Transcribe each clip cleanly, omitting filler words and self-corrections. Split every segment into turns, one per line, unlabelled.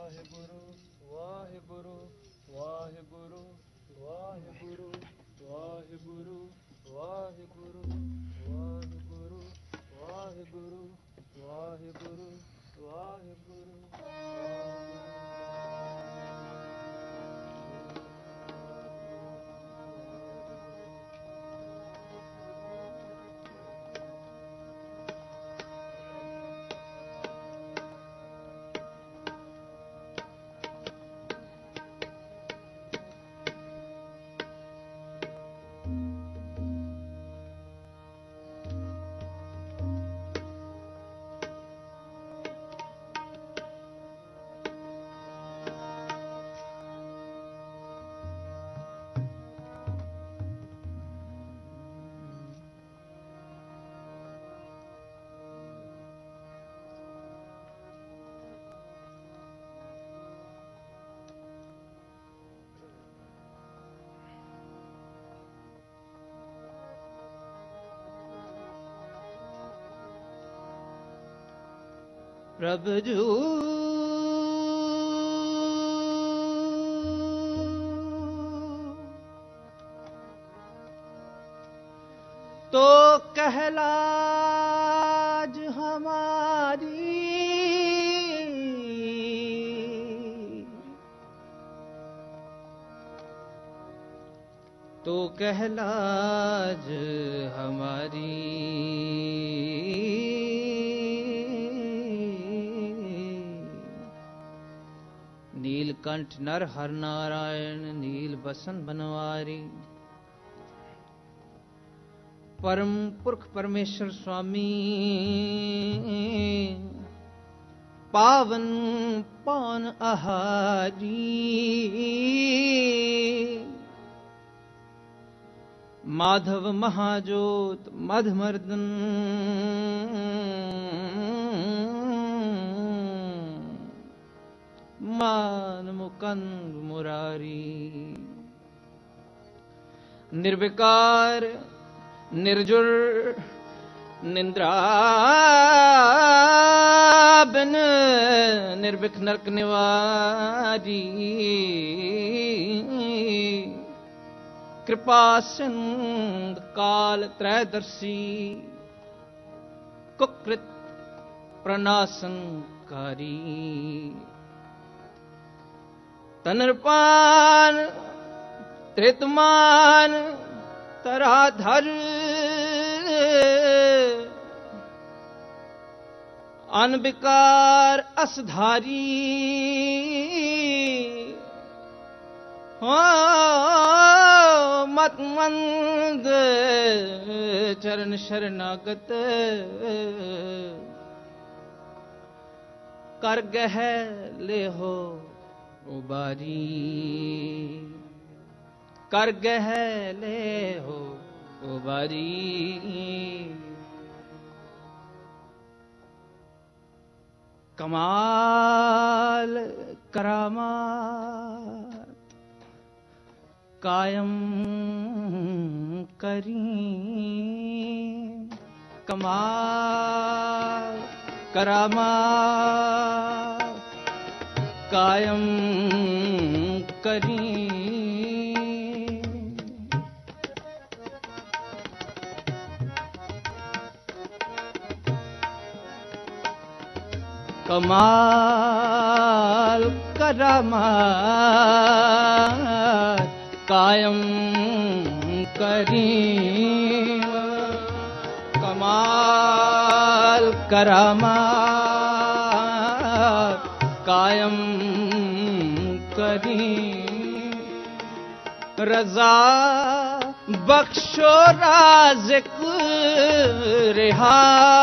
वाहेगुरु वाहेगुरु वाहेगुरु वाहेगुरु वाहेगुरु वाहेगुरु वाहेगुरु वाहेगुरु वाहेगुरु वाहेगुरु
प्रभु जू तो कहलाज हमारी तो कहलाज हमारी नीलकंठ नर हर नारायण नील बसन बनवारी परम पुरख परमेश्वर स्वामी पावन पान आहारी माधव महाजोत मधमर्दन मान मुकंद मुरारी निर्विकार निर्जुर निंद्राबिन निर्विघ्न नरक निवारी कृपा सिंध काल त्रयदर्शी कुकृत प्रनाशनकारी तनरपान त्रितमान तराधर अनविकार असधारी मतमंद चरण शरणागत कर गह ले हो उबारी कर गह ले हो उबारी कमाल करामात कायम करी कमाल करामात कायम करी कमाल करामात कायम करी कमाल करामात कायम करी रजा बख्शो राज़िक रिहा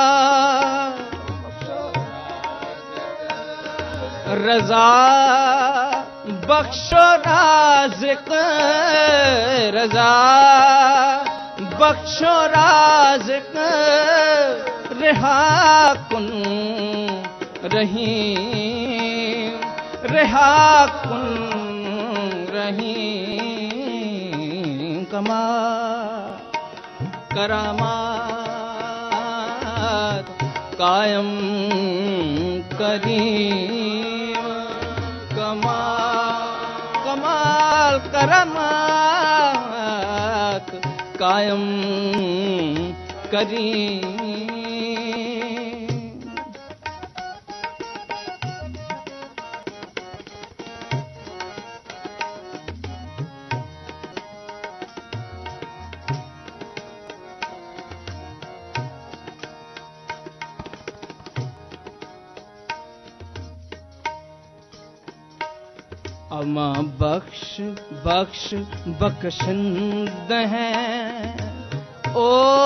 रजा बख्शो राज़िक रजा बख्शो राज़िक रिहा कुन रहीम रिहा कुन रहीम कमा करामात कायम करी कमाल करामात कायम करी। अमा बख्श बख्श बख्शिंद हैं ओ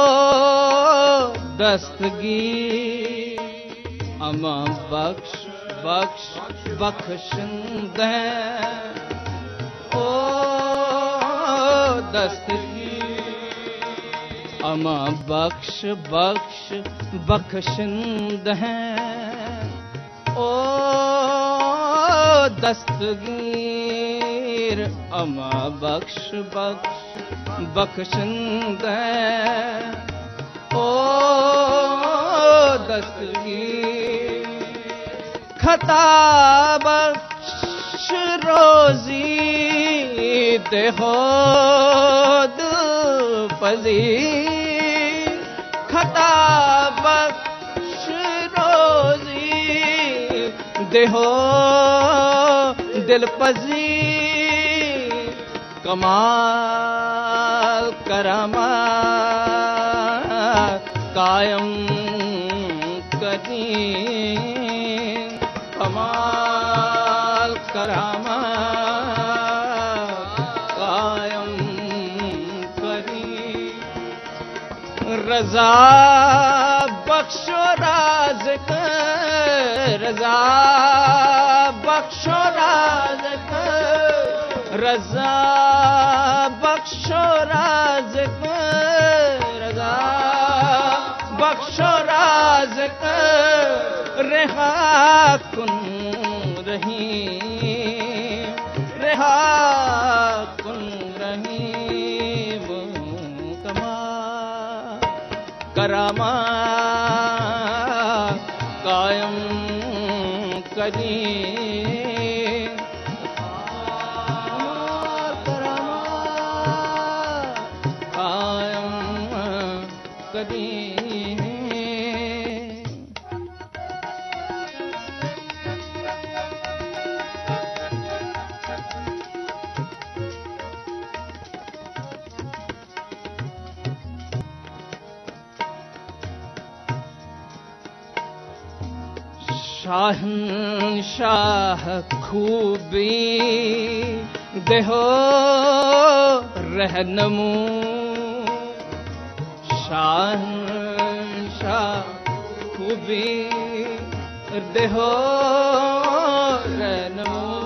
दस्तगीर। अमा बख्श बख्श बख्शिंद हैं ओ दस्तगीर। अमा बख्श बख्श बख्शिंद हैं ओ दस्तगीर। अमा बख्श बख्श बख्शिंद हैं ओ दस्तगीर। खता बख्श रोजी देहो दिल पजीर। खता बख्श रोजी देहो दिल पजीर। कमाल करामात कायम करी। कमाल करामात कायम करी। रजा बख्शो राज रजा बख्शो राज रजा बख्शो राज रजा बख्शो राज रेहा कुन रहीम। रेहा कुन रहीम। कमाल करामात कायम करी। कायम करी। शाहनशाह खूबी देहो रहनुमू। शाहनशाह खूबी देहो रहनुमू।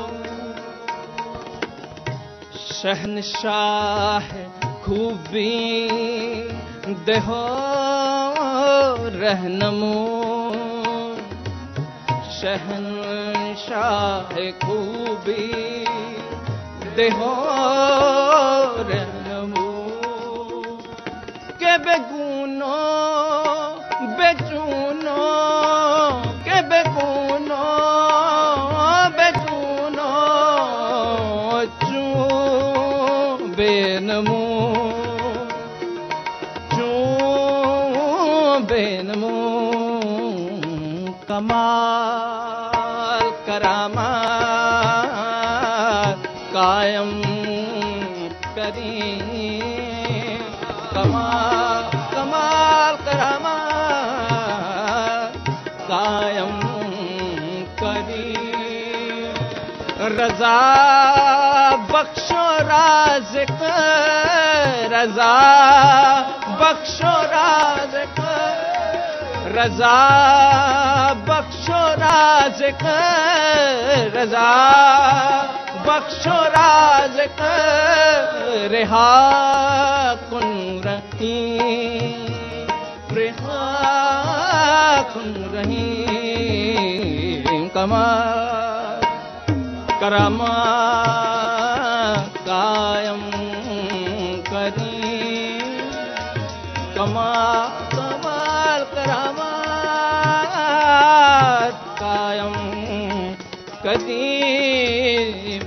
शहनशाह खूबी देहो रहनुमू। शहनशाह खूबी देहो रहनुमू। के बेगुनो बेचूनो के बेगुनो बेचूनो चू बेनमू चू बेनमू। कमाल करामात कायम करी। कमाल कमाल करामात कायम करी। रजा बख्शो राज रजा बख्शो राज रजा बख्शो राज रजा बख्शो राज रेहा कुन रहीम। रेहा कुन रहीम। कमाल करामात कायम करी। कमाल करामात कायम कदीम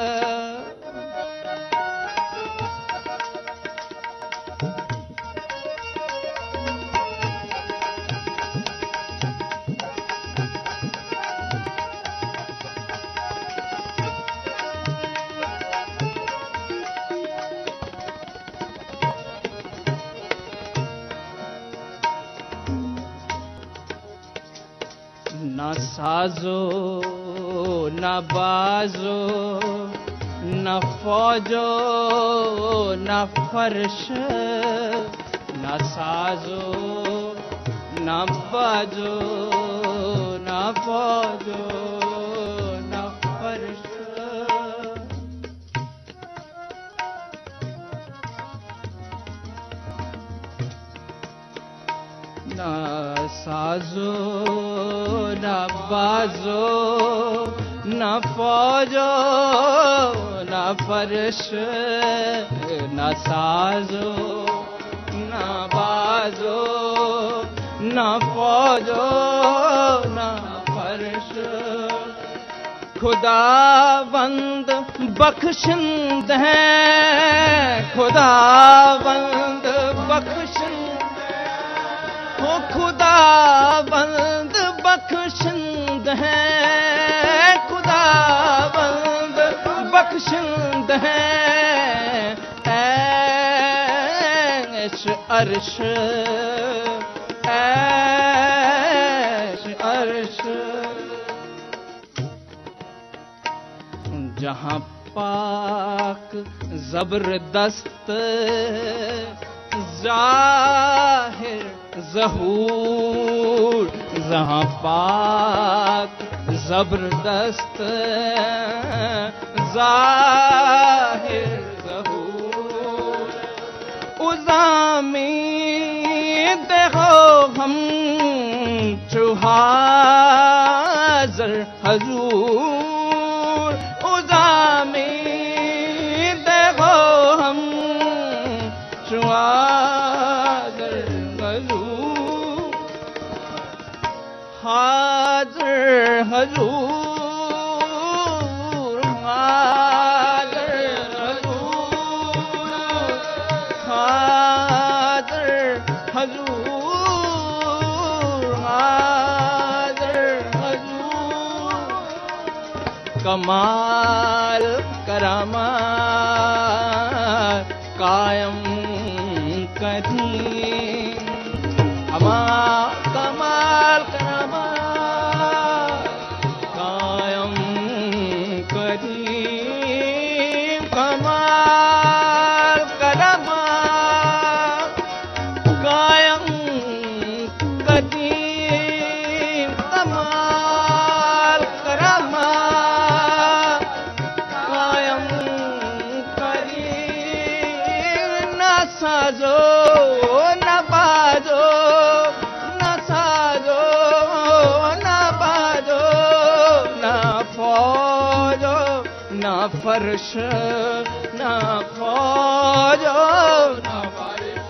न साजो न बाजो न फौजो न फर्श न साजो न बाजो न फौजो न फर्श न साजो न बाजो न फौजो न फर्श न साजो न बाजो न फौजो न फर्श खुदावंद बख्शिंद है खुदावंद बख्शिंद हो खुदावंद बख्शिंद है खुदावंद बख्शिंद है ऐश अर्श ऐश अर्श जहां पाक जबरदस्त जाहिर ज़हूर जहां पाक जबरदस्त जाहिर ज़हूर उज़ामीद हो हम चुहाज़र हजूर उज़ामीद हो हम चुहाज़र हजूर हाज़र हजूर हाज़र हजूर हाज़र हजूर हाज़र हजूर कमाल करामात कायम कदीम कमाल करामात कायम कदीम कमाल करामात कायम कदीम कमाल करामात कायम कदीम न साजो न बाजो न साजो न बाजो न फौजो न फर्श न फौजो न फर्श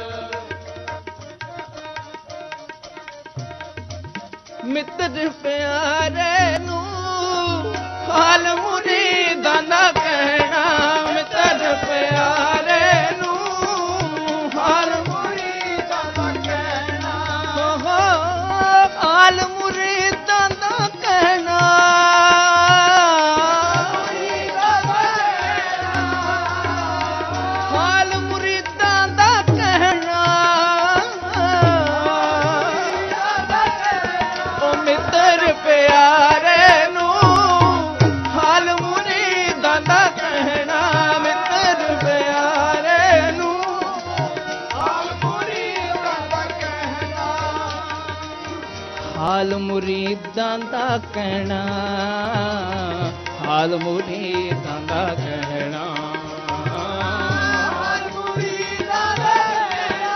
मित्र प्यारे नू हाल मुरीदा न कहना मित्र प्यारे नू हाल मुरीदा न कहना हाल मुरीदा न कहना हाल मुरीदा न कहना ओ मित्र प्यारे नू हाल मुरीदा न कहना मित्र प्यारे नू हाल मुरीदा न कहना हाल मुरीदा न कहना हाल मुरीदा न कहना हाल मुरीदा न कहना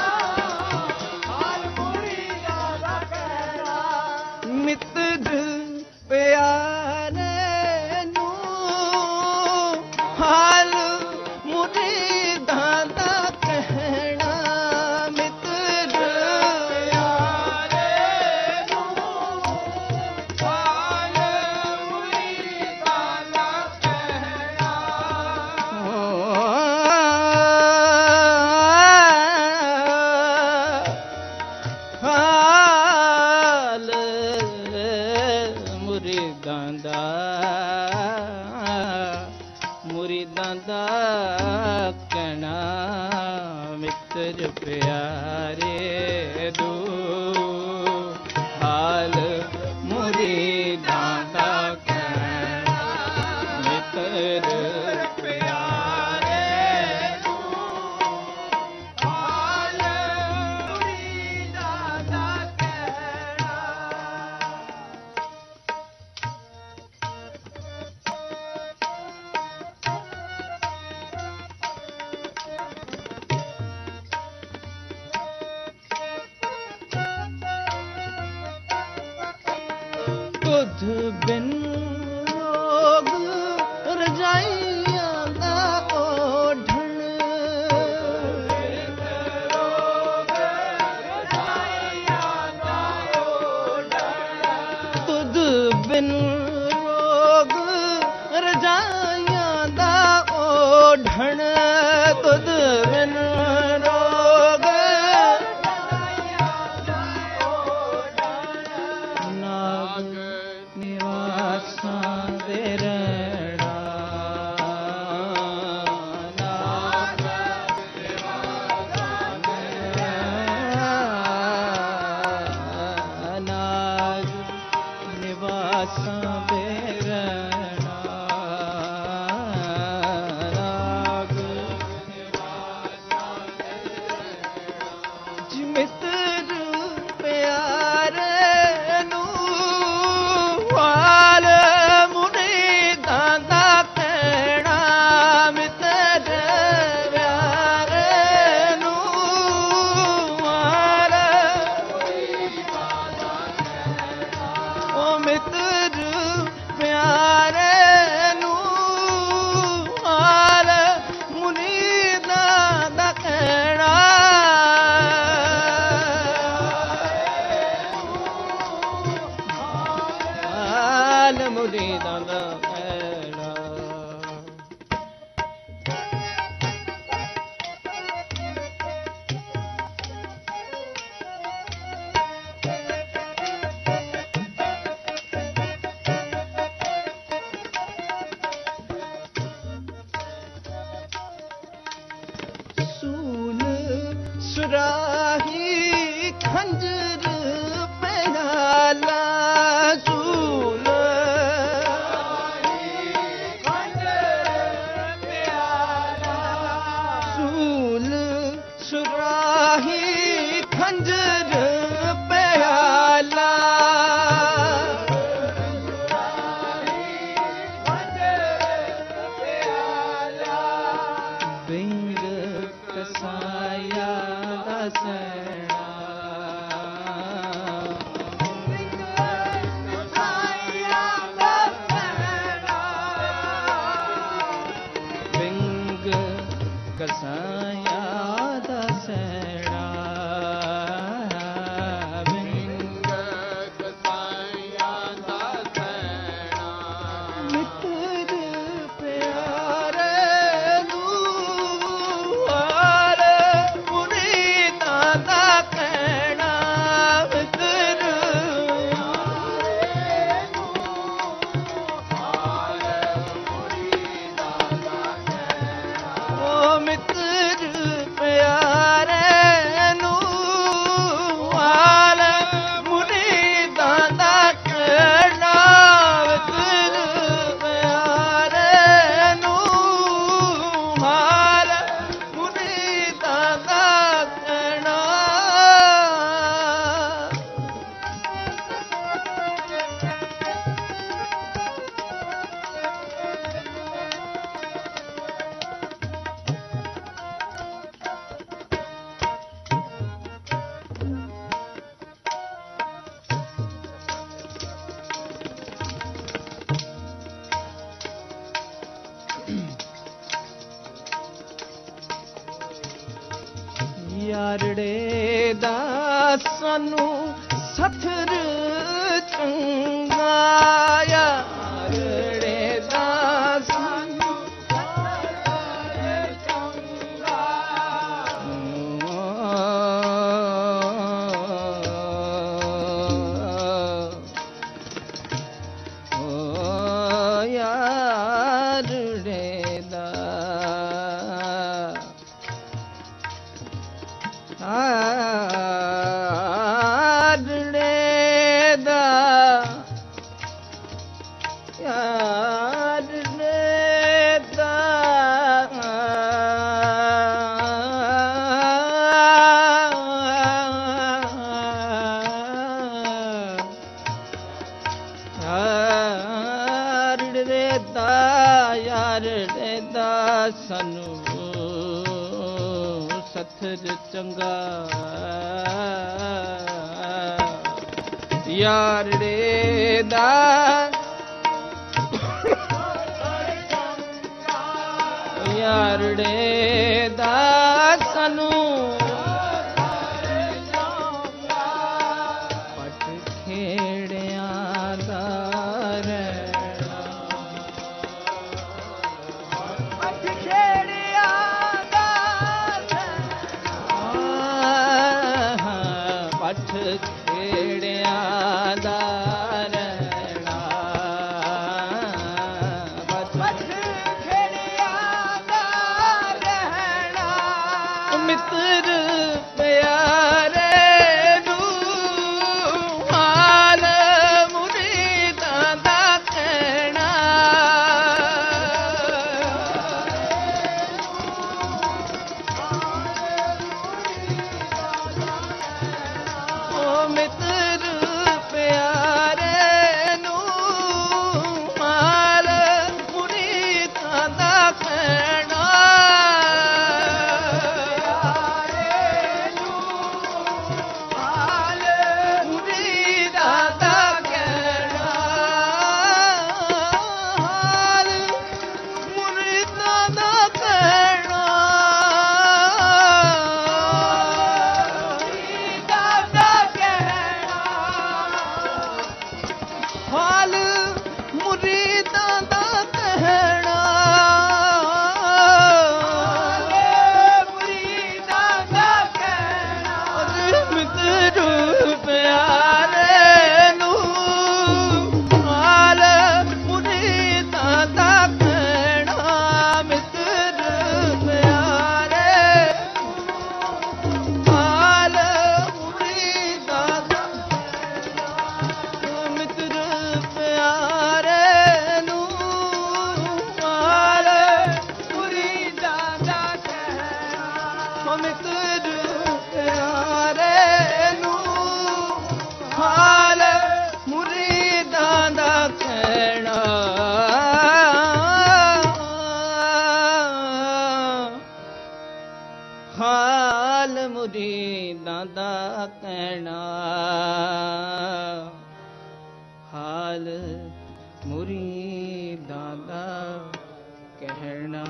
हाल मुरीदा न कहना मित्र प्यारे नू हाल मुरीदा न कहना मित्र प्यारे नू हाल ਮੁਰੀਦਾਂ ਦਾ ਕਹਿਣਾ ਮਿੱਤਰ ਪਿਆਰੇ ਦੂ ਹਾਲ ਮੁਰੀਦਾਂ ਦਾ ਕਹਿਣਾ ਮਿੱਤਰ ਤੁਧ ਬਿਨ ਰੋਗ ਰਜਾਈਆਂ ਦਾ ਓਢਣ ਤੁਧ ਬਿਨ ਰੋਗ ਰਜਾਈਆਂ ਦਾ ਓਢਣ ਤੁਧ ਬਿਨ ਰੋਗ ਨਾਗ ਨਿਵਾਸਾਂ ਦੇ ਰਹਿਣਾ ਨਾਗ ਨਿਵਾਸਾਂ ਦੇ ਰਹਿਣਾ ਨਾਗ ਨਿਵਾਸਾਂ ਦੇ ਰਹਿਣਾ ਨਾਗ ਨਿਵਾਸਾਂ ਦੇ ਰਹਿਣਾ ਜੀ ਮਿੱਤਰ ਪਿਆਰੇ ਨੂੰ ਹਾਲ ਮੁਰੀਦਾਂ ਦਾ ਕਹਿਣਾ ਮਿੱਤਰ ਪਿਆਰੇ ਨੂੰ ਹਾਲ ਮੁਰੀਦਾਂ ਦਾ ਕਹਿਣਾ ਓ ਮਿੱਤਰ ਪਿਆਰੇ ਨੂੰ ਹਾਲ ਮੁਰੀਦਾਂ ਦਾ ਕਹਿਣਾ ਹਾਲ ਮੁਰੀਦਾਂ ਦਾ ਕਹਿਣਾ ਸੂਲ ਸੁਰਾਹੀ ਖੰਜਰ ਪਿਆਲਾ ਸੂਲ ਸੂਲ ਸੁਰਾਹੀ ਖੰਜਰ ਪਿਆਲਾ ਬਿੰਗ ਕਸਾਇਆ ਦਾ ਸੈਣਾ ਬਿੰਗ ਕਸਾਇਆ ਦਾ ਸੈਣਾ ਬਿੰਗ ਕਸਾਇਆ ਦਾ ਸੈਣਾ ਮਿੱਤਰ ਪਿਆਰੇ ਨੂੰ ਹਾਲ ਮੁਰੀਦਾਂ ਦਾ ਕਹਿਣਾ ਮਿੱਤਰ ਪਿਆਰੇ ਨੂੰ ਹਾਲ ਮੁਰੀਦਾਂ ਦਾ ਕਹਿਣਾ ਓ ਮਿੱਤਰ ਪਿਆਰੇ ਨੂੰ ਹਾਲ ਮੁਰੀਦਾਂ ਦਾ ਕਹਿਣਾ ਮਿੱਤਰ ਪਿਆਰੇ ਨੂੰ ਹਾਲ ਮੁਰੀਦਾਂ ਦਾ ਕਹਿਣਾ ਯਾਰੜੇ ਦਾ ਸਾਨੂੰ ਸਥਰ ਚੰਗਾ ਯਾਰੜੇ ਦਾ ਸਾਨੂੰ ਸਥਰ ਚੰਗਾ ਓ ਦਾ ਯਾਰੜੇ ਦਾ ਸਾਨੂੰ ਸੱਥਰ ਚੰਗਾ ਯਾਰੜੇ ਦਾ ਯਾਰੜੇ ਦਾ ਸਾਨੂੰ ਪਟ ਖੇੜਿਆਂ ਦਾ ਰਹਿਣਾ ਪਟ ਖੇੜਿਆਂ ਦਾ ਰਹਿਣਾ ਪਟ ਖੇੜਿਆਂ ਦਾ ਮਿੱਤਰ ਪਿਆਰੇ ਨੂੰ ਹਾਲ ਮੁਰੀਦਾਂ ਦਾ ਕਹਿਣਾ ਓ ਮਿੱਤਰ ਪਿਆਰੇ ਨੂੰ ਹਾਲ ਮੁਰੀਦਾਂ ਦਾ ਕਹਿਣਾ ਹਾਲ ਮੁਰੀਦਾਂ ਦਾ ਕਹਿਣਾ ਮੁਰੀਦਾਂ ਦਾ ਕਹਿਣਾ ਮਿੱਤਰ ਪਿਆਰੇ ਨੂੰ ਹਾਲ ਮੁਰੀਦਾਂ ਦਾ ਕਹਿਣਾ ਮਿੱਤਰ ਪਿਆਰੇ ਹਾਲ ਮੁਰੀਦਾਂ ਦਾ ਮਿੱਤਰ ਪਿਆਰੇ ਨੂੰ ਹਾਲ ਮੁਰੀਦਾਂ ਦਾ ਕਹਿਣਾ ਮਿੱਤਰ ਪਿਆਰੇ ਨੂੰ ਹਾਲ ਮੁਰੀਦਾਂ ਦਾ ਕਹਿਣਾ ਹਾਲ ਮੁਰੀਦਾਂ ਦਾ ਕਹਿਣਾ ਹਾਲ ਮੁਰੀਦਾਂ ਦਾ ਕਹਿਣਾ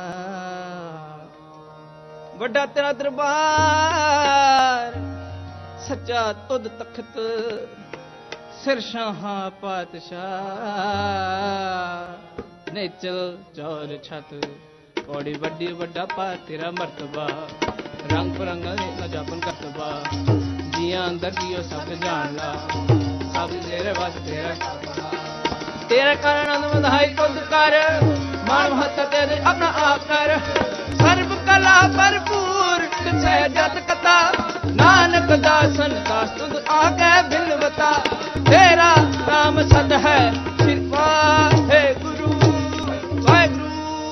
ਵੱਡਾ ਤੇਰਾ ਦਰਬਾਰ ਸੱਚਾ ਤੁਧ ਤਖਤ ਸਿਰ ਸ਼ਾਹਾਂ ਪਾਤਸ਼ਾਹ ਨੇਚਲ ਚੌਰ ਛਤ ਕੋੜੀ ਵੱਡੀ ਵੱਡਾ ਪਾ ਤੇਰਾ ਮਰਤਬਾ ਰੰਗ ਬਰੰਗਾ ਨਾ ਜਾਪਨ ਕਰਤਬਾ ਜੀਆਂ ਅੰਦਰ ਜੀਓ ਸਭ ਜਾਣ ਲਾ ਸਭ ਤੇਰੇ ਵਾਸ ਤੇਰੇ ਕਾਰਨ ਆਨੰਦ ਵਧਾਈ ਤੁਧ ਕਰ ਮਾਨ ਮਹੱਤ ਤੇਰੇ ਆਪਣਾ ਆਪ ਕਰ ਸਰਬ ਕਲਾ ਭਰਪੂਰ ਕਿਛੈ ਜਤ ਕਤਾ ਨਾਨਕ ਦਾਸਨ ਦਾਸ ਤੁਧ ਆਗੇ ਬਿਲਵਤਾ ਤੇਰਾ ਨਾਮ ਸਦ ਹੈ ਸਿਰ ਵਾਹਿਗੁਰੂ ਵਾਹਿਗੁਰੂ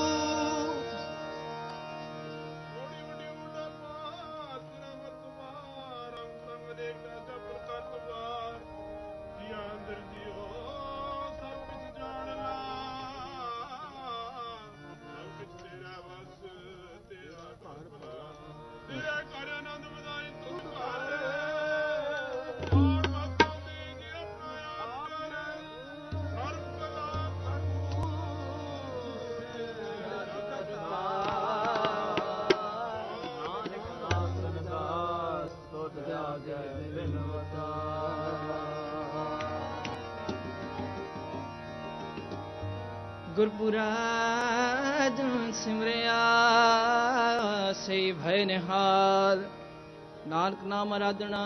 ਗੁਰਪੁਰਾ ਜਨ ਸਿਮਰਿਆ ਸੇ ਭੈ ਨਿਹਾਲ ਨਾਨਕ ਨਾਮ ਆਰਾਧਨਾ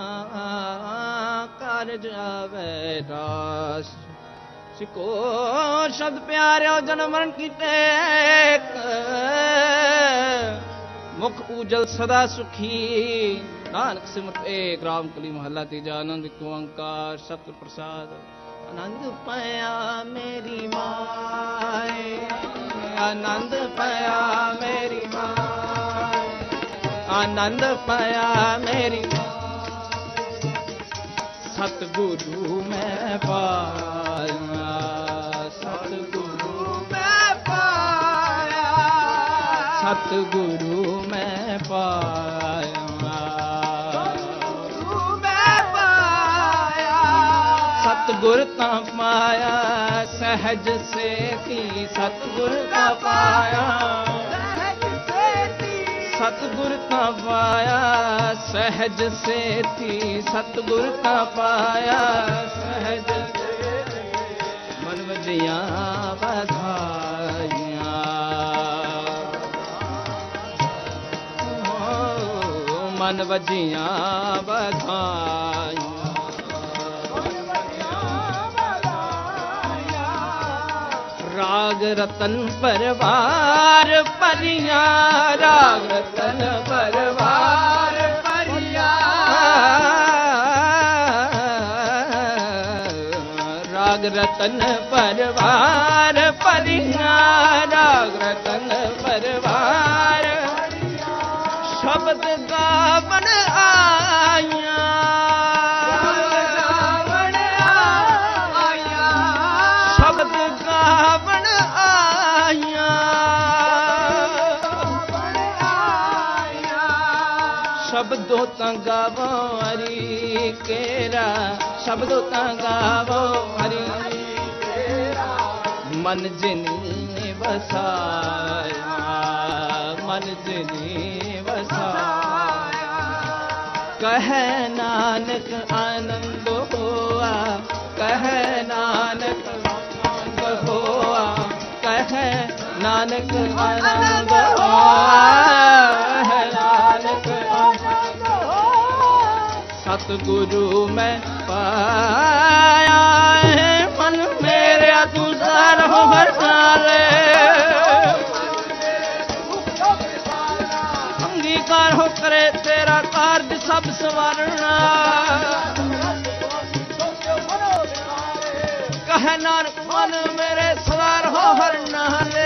ਕਾਰਜ ਆਵੇ ਰਾਸ ਸਿਕੋ ਸ਼ਬਦ ਪਿਆਰਿਓ ਜਨਮ ਮਰਨ ਕੀਤੇ ਮੁਖ ਉਜਲ ਸਦਾ ਸੁਖੀ ਨਾਨਕ ਸਿਮਰਤ ਏਕ ਰਾਮ ਕਲੀ ਮਹੱਲਾ ਤੀਜਾ ਆਨੰਦ ਇੱਕ ਓੰਕਾਰ ਸਤਿ ਪ੍ਰਸਾਦ ਆਨੰਦ ਪਾਇਆ ਮੇਰੀ ਮਾਏ ਆਨੰਦ ਪਾਇਆ ਮੇਰੀ ਮਾਏ ਆਨੰਦ ਪਾਇਆ ਮੇਰੀ ਸਤਿਗੁਰੂ ਮੈਂ ਪਾਇਆ ਸਤਿਗੁਰੂ ਸਤਿਗੁਰੂ ਮੈਂ ਪਾਇਆ ਸਤਿਗੁਰ ਤਾਂ ਪਾਇਆ ਸਹਿਜ ਸੇਤੀ ਸਤਿਗੁਰ ਤਾਂ ਪਾਇਆ ਸਤਿਗੁਰ ਤਾਂ ਪਾਇਆ ਸਹਿਜ ਸੇਤੀ ਸਤਿਗੁਰ ਤਾਂ ਪਾਇਆ ਸਹਿਜ ਮਨ ਵਧੀਆਂ ਵਧਾਈਆਂ ਮਨ ਵਧੀਆਂ ਵਧਾਈਆਂ ਰਾਗ ਰਤਨ ਪਰਵਾਰ ਭਰੀਆਂ ਰਾਗ ਰਤਨ ਪਰਵਾਰ ਭਰੀਆਂ ਰਾਗ ਰਤਨ ਪਰਵਾਰ ਭਰੀਆਂ ਰਾਗ ਰਤਨ ਪਰਵਾਰ ਸ਼ਬਦ ਗਾਵਨ ਆਈਆਂ ਸ਼ਬਦ ਗਾਵਨ ਆਈਆਂ ਸ਼ਬਦੋ ਤਾਂ ਗਾਵੋ ਹਰੀ ਕੇਰਾ ਸ਼ਬਦੋ ਤਾਂ ਗਾਵੋ ਹਰੀ ਕੇਰਾ ਮਨ ਜਿਨੀ ਵਸਾਇਆ ਮਨ ਜਿਨੀ ਵਸਾਇਆ ਕਹੈ ਨਾਨਕ ਆਨੰਦ ਹੋਆ ਕਹੈ ਨਾਨਕ ਆਨੰਦ ਹੋਆ ਕਹੈ ਨਾਨਕ ਆਨੰਦ ਹੋਆ ਨਾਨਕ ਆਨੰਦ ਹੋਆ ਸਤਿਗੁਰੂ ਮੈਂ ਪਾਇਆ ਹੈ ਮਨ ਮੇਰਿਆ ਤੂੰ ਸਾਰ ਹੋ ਹਰਸਾਲੇ ਅੰਗੀਕਾਰ ਹੋ ਕਰੇ ਤੇਰਾ ਕਾਰਜ ਸਭ ਸਵਾਰਣਾ ਕਹੈ ਨਾਨਕ ਮਨ ਮੇਰੇ ਸਵਾਰ ਹੋ ਹਰ ਨਾਲੇ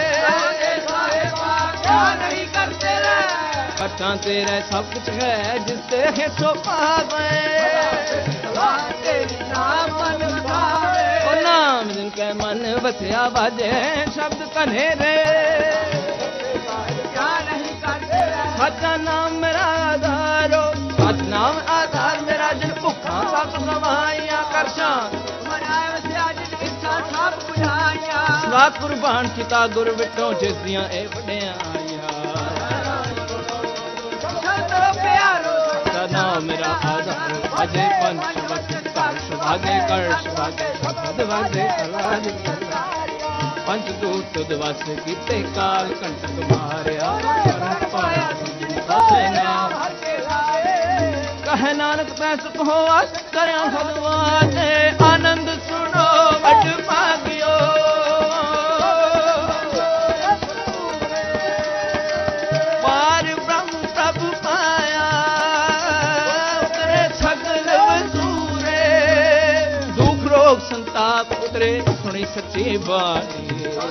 ਨਹੀਂ ਕਰਦੇ ਕਟਾਂ ਤੇਰਾ ਸਭ ਕੁਛ ਹੈ ਜਿਸ ਤੇ ਹੇਠੋਂ ਪਾਵੇ ਤੇਰੀ ਨਾਮ ਮਨ ਭਾਵੇ ਉਹ ਨਾਮ ਜਿਨ ਕੈ ਮਨ ਵਸਿਆ ਬਾਜੇ ਸ਼ਬਦ ਕਨੇਰੇ ਨਹੀਂ ਕਰਦੇ ਸੱਚਾ ਨਾਮ ਮੇਰਾ ਆਧਾਰੋ ਸੱਚ ਨਾਮ ਆਧਾਰ ਮੇਰਾ ਜਿਨ ਭੁੱਖਾਂ ਸਭ ਗਵਾਈਆਂ ਕਰ ਸ਼ਾਂਤ ਸਵਾ ਕੁਰਬਾਨ ਕੀਤਾ ਗੁਰ ਵਿਟੋ ਜਿਸ ਦੀਆਂ ਇਹ ਵਡਿਆਈਆਂ ਸਦਾ ਮੇਰਾ ਆਧਾਰ ਅਜੇ ਪੰਚ ਵਕਤ ਕਰ ਸੁਭਾਗੇ ਕਰ ਸੁਭਾਗੇ ਸਦ ਵਾਜੇ ਕਲਾਜ ਪੰਚ ਦੂਤ ਤੁਧ ਵਸ ਕੀਤੇ ਕਾਲ ਕੰਟਕ ਮਾਰਿਆ ਪਾਇਆ ਬਸੇ ਨਾਮ ਕਹੈ ਨਾਨਕ ਤੈ ਸੁਖ ਹੋਆ ਕਰਿਆ ਸਦਵਾਤੇ ਆਨੰਦ ਸੁਣੋ ਵਡ ਭਾਗਿਓ ਪਾਰ ਬ੍ਰਹਮ ਪ੍ਰਭ ਪਾਇਆ ਉਤਰੇ ਸਗਲ ਵਸੂਰੇ ਦੁਖ ਰੋਗ ਸੰਤਾਪ ਉਤਰੇ ਸੁਣੀ ਸੱਚੀ ਬਾਣੀ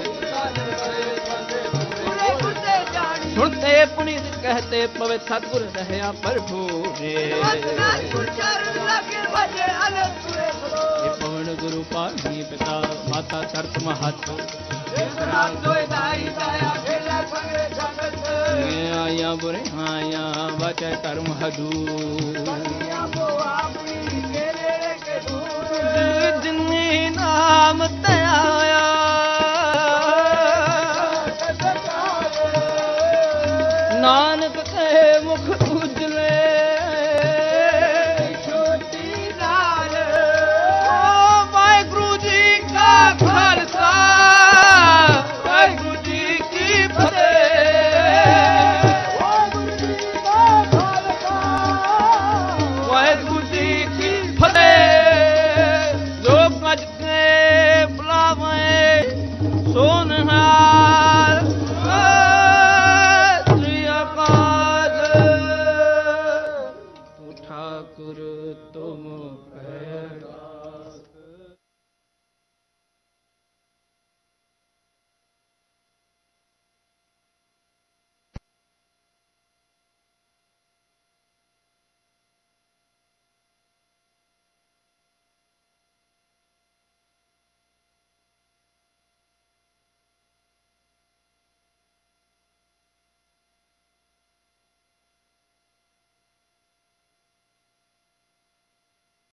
ਸੁਣਤੇ ਪੁਨੀਤ ਕਹਤੇ ਪਵੇ ਸਤਿਗੁਰ ਰਹਿਆ ਪ੍ਰਭੂ ਰੇ ਪਵਨ ਗੁਰੂ ਪਾਣੀ ਪਿਤਾ ਮਾਤਾ ਤਰਤ ਮਹਤ ਆਇਆ ਬੁਰੇ ਆਇਆ ਵਾਚੈ ਕਰਮ ਹਦੂ ਜਿਨੀ ਨਾਮ ਤੇ